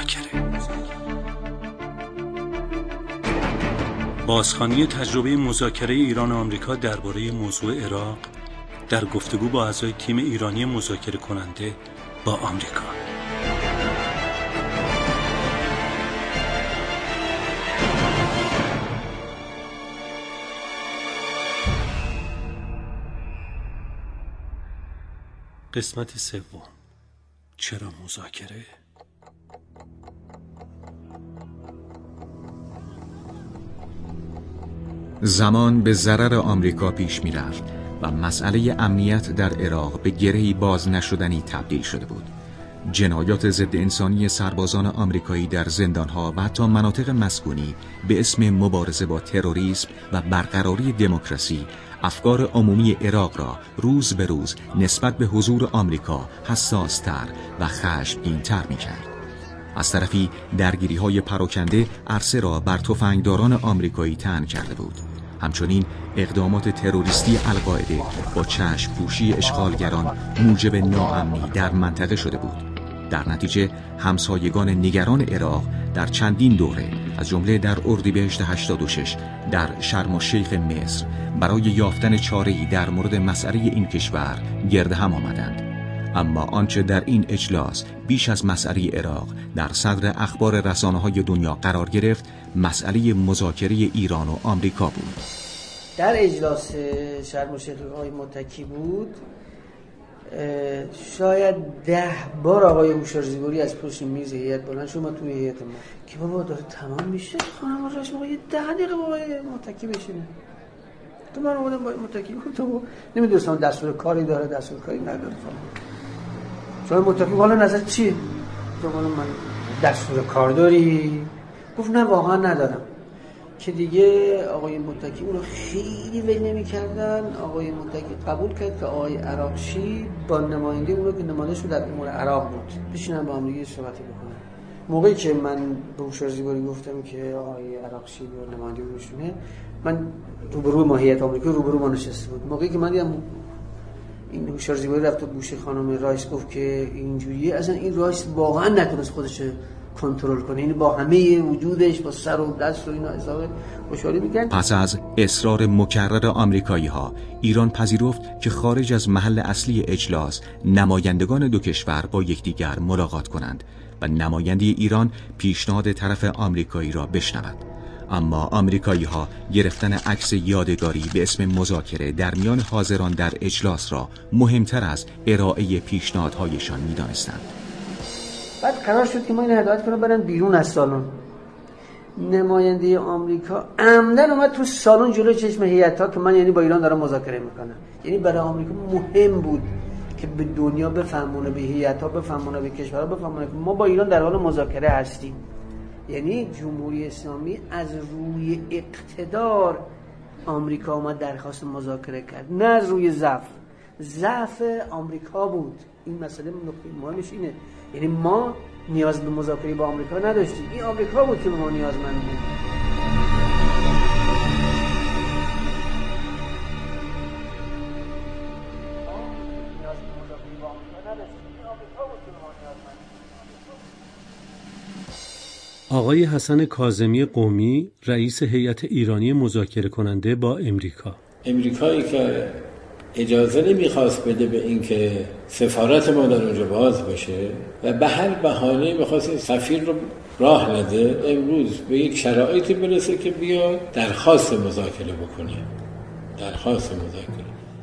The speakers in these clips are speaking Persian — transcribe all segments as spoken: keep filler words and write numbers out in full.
مذاکره. بازخوانی تجربه مذاکره ایران و آمریکا درباره موضوع عراق در گفتگو با اعضای تیم ایرانی مذاکره کننده با آمریکا. قسمت سوم. چرا مذاکره؟ زمان به ضرر آمریکا پیش می رفت و مسئله امنیت در عراق به گرهی باز نشدنی تبدیل شده بود. جنایات ضد انسانی سربازان آمریکایی در زندانها و حتی مناطق مسکونی به اسم مبارزه با تروریسم و برقراری دموکراسی افکار عمومی عراق را روز به روز نسبت به حضور آمریکا حساس‌تر و خشمگین‌تر می‌کرد. از طرفی درگیری‌های پراکنده عرصه را بر تفنگداران آمریکایی طعن کرده بود. همچنین اقدامات تروریستی القاعده با چشم پوشی اشغالگران موجب ناامنی در منطقه شده بود. در نتیجه همسایگان نگران عراق در چندین دوره از جمله در اردیبهشت هشتاد و شش در شرم الشیخ مصر برای یافتن چاره‌ای در مورد مسئله این کشور گرد هم آمدند. اما آنچه در این اجلاس بیش از مسئله عراق در صدر اخبار رسانه‌های دنیا قرار گرفت، مسئله مذاکره ایران و آمریکا بود. در اجلاس شرم الشیخ آقای متکی بود، شاید ده بار آقای هوشیار زیبوری از پشت میز هیئت بلند شد ما توی هیئت ما که بابا داره تمام میشه خانم راش ما یه ده دقیقه با آقای متکی بشینیم. تو من اومدم با متکی گفتم نمیدونستم دستور کاری داره دستور کاری نداره. شما متکی حالا نظر چیه؟ گفتم من دستور کار داری؟ گفت نه واقعا ندارم. که دیگه آقای متکی اون رو خیلی ول نمی‌کردن. آقای متکی قبول کرد که آقای عراقچی با نماینده اون رو که نماینده‌اش در امور عراق بود بشینن با هم دیگه صحبتی بکنن. موقعی که من به هوشیار زیبوری گفتم که آقای عراقچی و نماینده اونشونه، من روبرو ماهیت آمریکا روبرو ما نشسته بود. موقعی که من دیدم این هوشیار زیبوری رفت و گوش خانم رایس گفت که اینجوریه، اصلا این رایس واقعا نتونست خودش کنترل کنه، این با همه وجودش با سر و دست و اینا اظهار خوشحالی می‌کرد. پس از اصرار مکرر آمریکایی‌ها، ایران پذیرفت که خارج از محل اصلی اجلاس نمایندگان دو کشور با یکدیگر ملاقات کنند و نماینده ایران پیشنهاد طرف آمریکایی را بشنود. اما آمریکایی‌ها گرفتن عکس یادگاری به اسم مذاکره در میان حاضران در اجلاس را مهمتر از ارائه پیشنهادهایشان می‌دانستند. بعد قرار شد که ما این هدایت کنم برن بیرون از سالن. نماینده آمریکا عمدن اومد تو سالن جلوی چشم هیئت‌ها که من یعنی با ایران دارم مذاکره میکنم. یعنی برای آمریکا مهم بود که به دنیا بفهمونه، به هیئت‌ها بفهمونه، به کشورها بفهمونه که ما با ایران در حال مذاکره هستیم. یعنی جمهوری اسلامی از روی اقتدار آمریکا اومد درخواست مذاکره کرد، نه از روی ضعف. ضعف آمریکا بود. این مسئله نکته مهمش اینه. یعنی ما نیاز به مذاکره با آمریکا نداشتیم، این آمریکا بود که به ما نیازمند بود. آقای حسن کاظمی قمی، رئیس هیئت ایرانی مذاکره کننده با امریکا. امریکایی که اجازه نمیخواست بده به این که سفارت ما در اونجا باز بشه و به هر بهانه‌ای میخواست این سفیر رو راه نده، امروز به یک شرایطی برسه که بیا درخواست مذاکره بکنه. درخواست مذاکره.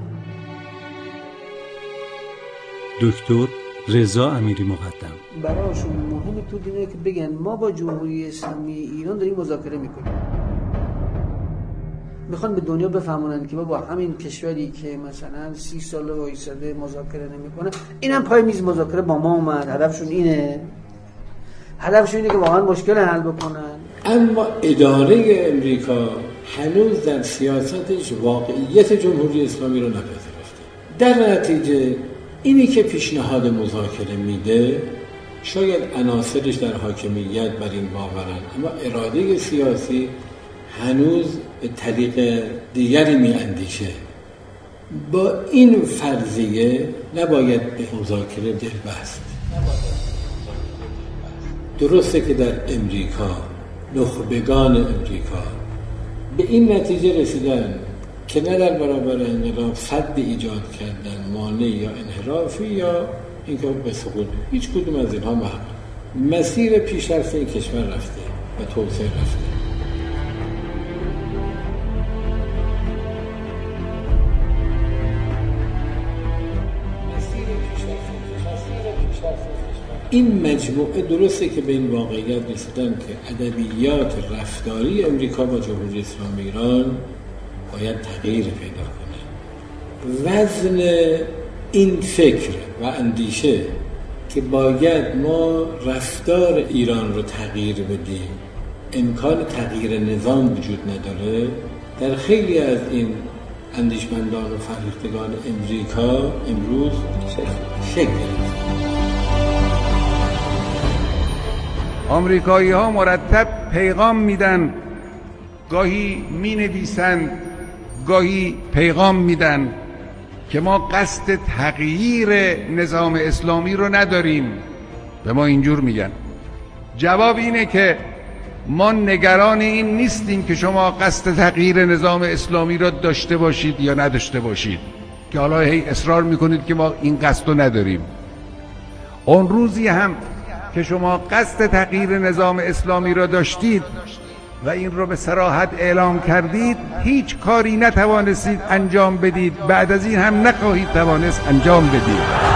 دکتر رضا امیری مقدم: براشون مهمه تو دنیا که بگن ما با جمهوری اسلامی ایران داریم مذاکره میکنیم. میخوان به دنیا بفهمونن که با همین کشوری که مثلا سی سال وایساده مذاکره نمیکنه، اینم پای میز مذاکره با ما اومد. هدفشون اینه. هدفشون اینه که واقعا مشکل حل بکنن. اما اداره امریکا هنوز در سیاستش واقعیت جمهوری اسلامی رو نپذیرفته. در نتیجه اینی که پیشنهاد مذاکره میده شاید عناصرش در حاکمیت بر این باورن، اما اراده سیاسی هنوز به طریق دیگری می اندیشه. با این فرضیه نباید به مذاکره دل بست. درسته که در امریکا نخبگان امریکا به این نتیجه رسیدن که نه در برابر انقلاب سد ایجاد کردن مانع یا انحرافی یا اینکه به سقوط، هیچ کدوم از اینها محقق. مسیر پیشرفت این کشور رفته و توسعه رفته. این مجموعه درسته که به این واقعیت رسیدن که ادبیات رفتاری امریکا با جمهوری اسلامی ایران باید تغییر پیدا کنه. وزن این فکر و اندیشه که باید ما رفتار ایران رو تغییر بدیم، امکان تغییر نظام وجود نداره، در خیلی از این اندیشمندان و فرهیختگان امریکا امروز شکل گرفت. آمریکایی ها مرتب پیغام میدن، گاهی می نویسن، گاهی پیغام میدن که ما قصد تغییر نظام اسلامی رو نداریم. به ما اینجور میگن. جواب اینه که ما نگران این نیستیم که شما قصد تغییر نظام اسلامی رو داشته باشید یا نداشته باشید، که حالا هی اصرار میکنید که ما این قصد رو نداریم. اون روزی هم که شما قصد تغییر نظام اسلامی را داشتید و این رو به صراحت اعلام کردید، هیچ کاری نتوانستید انجام بدید، بعد از این هم نخواهید توانست انجام بدید.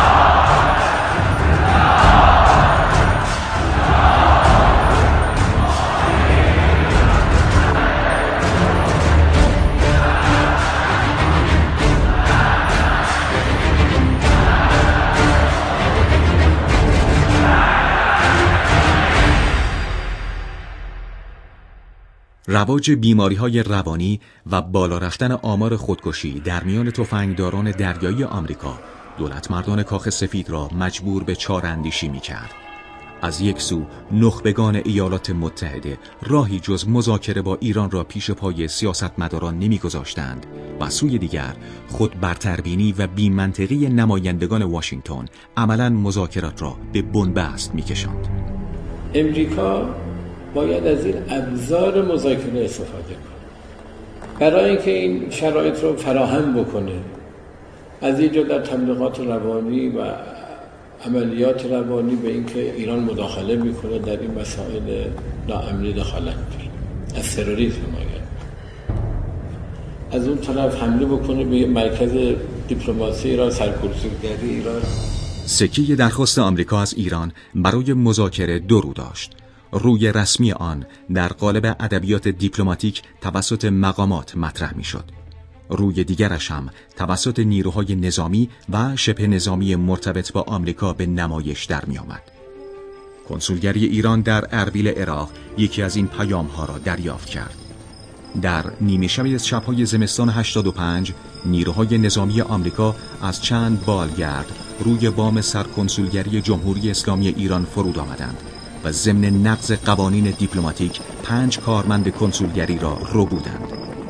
رواج بیماری‌های روانی و بالا رفتن آمار خودکشی در میان تفنگداران دریایی آمریکا دولتمردان کاخ سفید را مجبور به چاره‌اندیشی می‌کرد. از یک سو نخبگان ایالات متحده راهی جز مذاکره با ایران را پیش پای سیاستمداران نمی‌گذاشتند و سوی دیگر خود برتربینی و بی‌منطقی نمایندگان واشنگتن عملاً مذاکرات را به بنبست می‌کشاند. امریکا باید از این ابزار مذاکره استفاده کنه برای اینکه این شرایط رو فراهم بکنه. از اینجا در تبلیغات روانی و عملیات روانی به اینکه ایران مداخله میکنه در این مسائل ناامنی دخالت میکنه، از تروریسم حمایت، از اون طرف حمله بکنه به مرکز دیپلماسی ایران، سرکوبگری ایران. سکه درخواست آمریکا از ایران برای مذاکره دو رو داشت. روی رسمی آن در قالب ادبیات دیپلماتیک توسط مقامات مطرح می‌شد. روی دیگرش هم توسط نیروهای نظامی و شبه نظامی مرتبط با آمریکا به نمایش در می‌آمد. کنسولگری ایران در اربیل عراق یکی از این پیام‌ها را دریافت کرد. در نیمه شب از شب‌های زمستان هشتاد و پنج نیروهای نظامی آمریکا از چند بالگرد روی بام سرکنسولگری جمهوری اسلامی ایران فرود آمدند و ضمن نقض قوانین دیپلماتیک پنج کارمند کنسولگری را ربودند.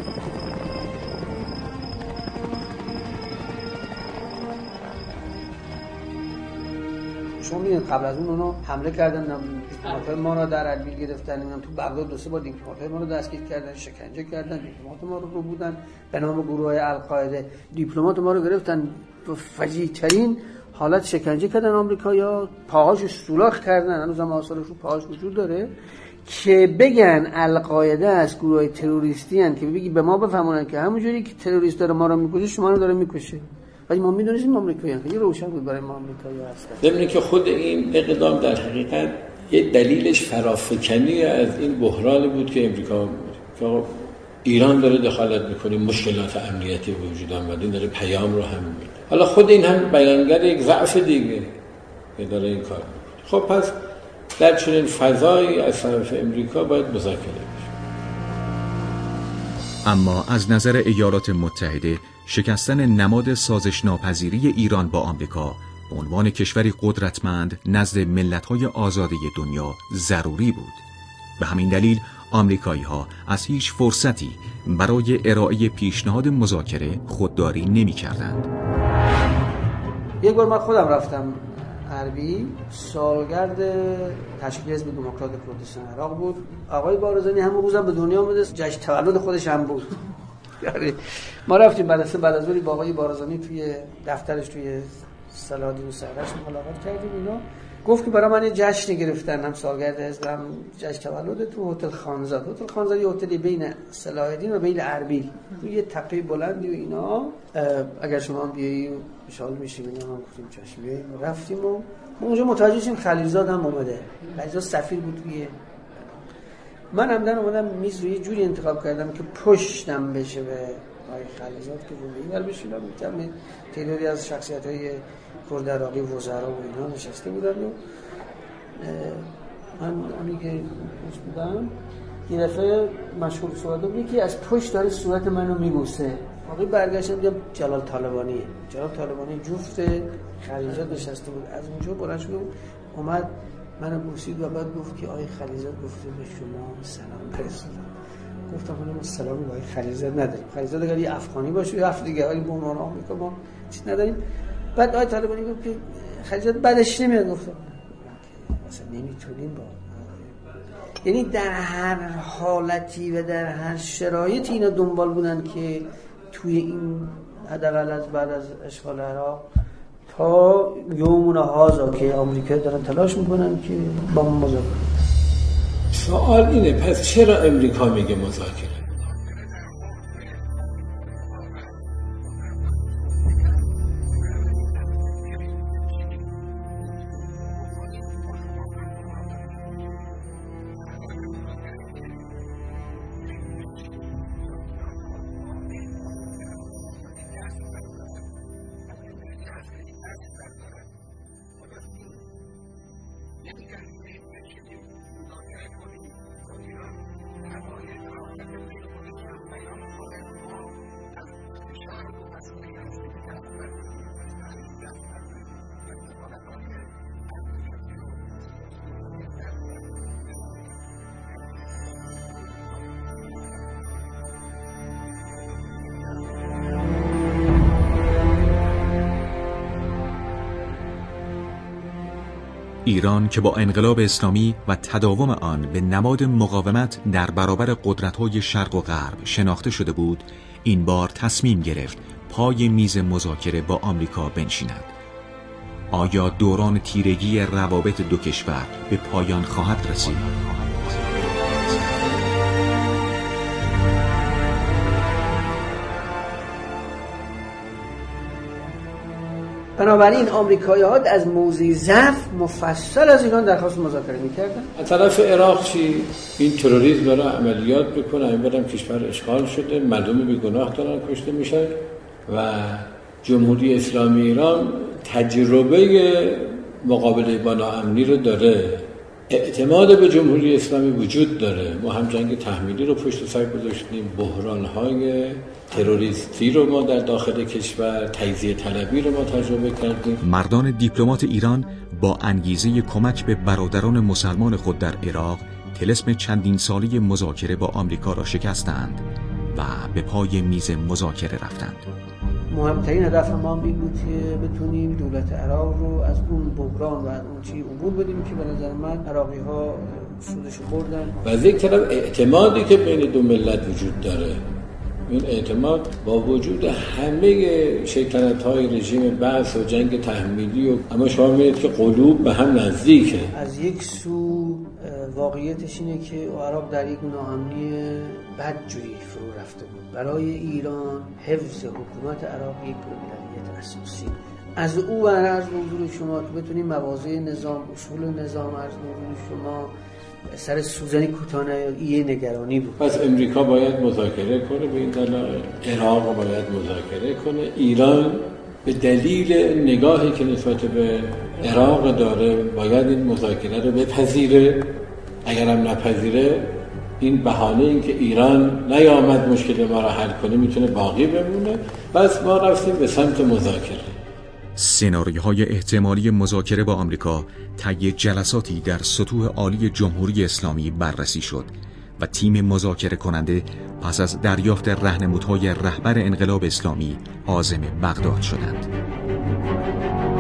شما میدونید قبل از اون اونا حمله کردن، دیپلمات‌های ما را در اربیل گرفتن، میگم تو بغداد دو سه بار دیپلمات‌های ما رو دستگیر کردن، شکنجه کردن، دیپلمات ما رو ربودن به نام گروه‌های القاعده. دیپلمات ما رو گرفتن و فجیع‌ترین حالت شکنجه کردن آمریکایی‌ها، پاهاشو سوراخ کردن، هنوزم آثارش رو پاهاش وجود داره، که بگن القاعده از گروهای تروریستی ان، که بگی به ما بفهمونن که همونجوری که تروریست داره ما رو میکشه شما رو داره میکشه. ولی ما میدونیم آمریکایی‌ها خیلی روشن بود برای ما آمریکایی‌ها هستن. ضمن که خود این اقدام در حقیقت یه دلیلش فرافکنی از این بحرانی بود که امریکا که ایران داره دخالت میکنه، مشکلات امنیتی وجود آمده، این داره پیام رو هم میده. حالا خود این هم بیانگر یک ضعف دیگه که داره این کار میکنه. خب پس در چنین فضایی از طرف امریکا باید مذاکره بشه. اما از نظر ایالات متحده شکستن نماد سازش ناپذیری ایران با آمریکا به عنوان کشوری قدرتمند نزد ملت‌های آزاده دنیا ضروری بود. به همین دلیل آمریکایی‌ها از هیچ فرصتی برای ارائه پیشنهاد مذاکره خودداری نمی‌کردند. یک بار من خودم رفتم اربیل سالگرد تشکیل حزب دموکرات کردستان عراق بود. آقای بارزانی همون روز هم به دنیا آمده، جشن تولد خودش هم بود. یعنی ما رفتیم بعد از بعد از ظهر با آقای بارزانی توی دفترش توی صلاح‌الدین سرش ملاقات کردیم. اینا گفت که برای من یه جشن گرفتن، هم سالگرد حزبم جشن تولد تو هتل خانزاد. هتل خانزاد یه هتلی بین صلاح‌الدین و بین اربیل، تو یه تپه بلندی و اینا. اگر شما هم بیایی خوشحال میشیم. اینا ما گفتیم چشمه رفتیم و ما اونجا متوجه شدیم خلیلزاد هم اومده. خلیلزاد سفیر بود توی. من همدن اومدم میز رو یه جوری انتخاب کردم که پشتم بشه به آقای خلیلزاد که رو اینور بشینم. میتونم تعدادی از شخصیت‌های کرد عراقی وزرا و اینا نشسته بودن و من اونی که پشت بودم یه دفعه مشغول صحبت بود که از پشت داره صورت منو میبوسه. آقای برگشتم دیدم جلال طالبانی جلال طالبانی جفت خلیلزاد نشسته بود. از اونجا بلند شد اومد منو بوسید و بعد گفت که آقای خلیلزاد گفته به شما سلام برسونم. گفتم من سلامی با آقای خلیلزاد نداریم. خلیلزاد اگر یه افغانی باشه یا دیگه ولی به عنوان آمریکا ما چیز نداریم. بعد آقای طالبانی گفت که خلیلزاد بعدش نمیاد. گفتم اصلا نمیتونیم با، یعنی در هر حالتی و در هر شرایطی اینا دنبال بودن که توی این حداقل از بعد از اشغال عراق تا یومون هازا که آمریکا دارن تلاش میکنن که با ما مذاکره. سوال اینه پس چرا امریکا میگه مذاکره؟ ایران که با انقلاب اسلامی و تداوم آن به نماد مقاومت در برابر قدرت‌های شرق و غرب شناخته شده بود، این بار تصمیم گرفت پای میز مذاکره با آمریکا بنشیند. آیا دوران تیرگی روابط دو کشور به پایان خواهد رسید؟ بنابراین آمریکایی‌ها از موضع ضعف مفصل از ایران درخواست مذاکره می‌کردن. از طرف عراق چی؟ این تروریسم داره عملیات میکنه، این برم کشور اشغال شده، مردم بیگناه دارن کشته میشن و جمهوری اسلامی ایران تجربه مقابله با ناامنی رو داره، اعتماد به جمهوری اسلامی وجود داره. ما هم جنگ تحمیلی رو پشت سر گذاشتیم، بحران‌های تروریستی رو ما در داخل کشور، تجزیه طلبی رو ما تجربه کردیم. مردان دیپلمات ایران با انگیزه کمک به برادران مسلمان خود در عراق طلسم چندین سالی مذاکره با آمریکا را شکستند و به پای میز مذاکره رفتند. مهمترین هدف ما این بود که بتونیم دولت عراق رو از اون بحران و از اون چی عبور بدیم که به نظر من عراقی ها سودش بردن. و از یک طرف اعتمادی که بین دو ملت وجود داره، این اعتماد با وجود همه شیطنت‌های رژیم بعث و جنگ تحمیلی و اما شما می‌بینید که قلوب به هم نزدیکه. از یک سو واقعیتش اینه که عراق در یک ناامنی بدجوری فرو رفته بود. برای ایران حفظ حکومت عراق یک اولویت اساسی. از او و عرض حضور شما که بتونیم مواضع نظام، اصول نظام عرض حضور شما سر سوزنی کوتاه یه نگرانی بود. پس امریکا باید مذاکره کنه به این دلایل، عراق باید مذاکره کنه، ایران به دلیل نگاهی که نسبت به عراق داره باید این مذاکره رو بپذیره. اگرم نپذیره این بهانه این که ایران نیامد مشکل ما را حل کنه میتونه باقی بمونه. بس ما رفتیم به سمت مذاکره. سناریوهای احتمالی مذاکره با آمریکا طی جلساتی در سطوح عالی جمهوری اسلامی بررسی شد و تیم مذاکره کننده پس از دریافت راهنمودهای رهبر انقلاب اسلامی عازم بغداد شدند.